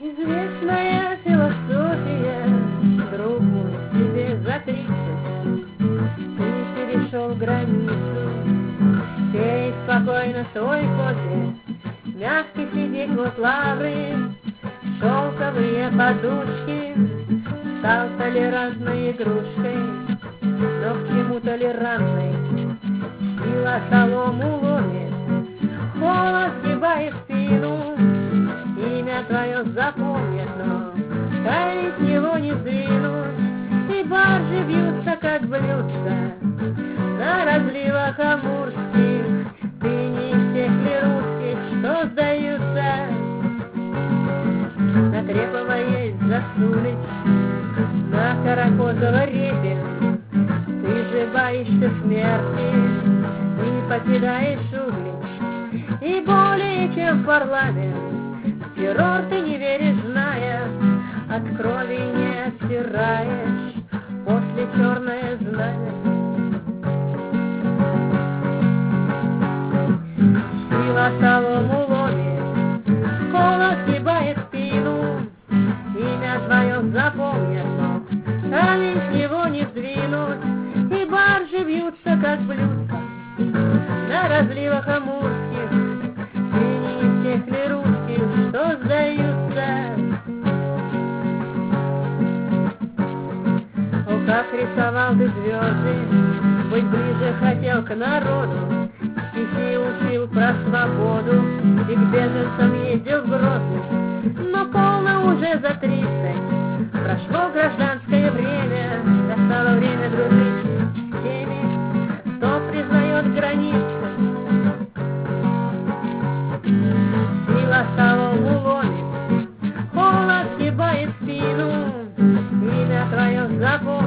Известная философия, друг мой, тебе за 30. Ты перешел границу, пей спокойно свой кофе, мягкий сидеть лавры, шелковые подушки, стал толерантной игрушкой, но к чему толерантной? Сила солому ломит, холод сгибает спину, имя твое запомнят, но таять его не сдвинуть, и баржи бьются, как блюдца, на разливах амурских, ты не из тех ли русских, что сдаются. На Трепова есть засулить, на Каракозова репель, ты же боишься смерти и покидаешь угли, и более чем в парламент в террор ты не веришь, зная, от крови не отстираешь после черное знамя. Сила солому ломит, холод сгибает спину, имя твое запомнят, но камень с него не сдвинуть, и баржи бьются, как блюдца, на разливах амурских, ты не из тех ли русских, что сдаются. О, как рисовал ты звезды, быть ближе хотел к народу, стихи учил про свободу и к беженцам ездил в Грозный, но полно уже за 30, прошло гражданское время, настало время дружить с теми, кто признает границы. Сила солому ломит, холод сгибает спину, имя твое запомнит.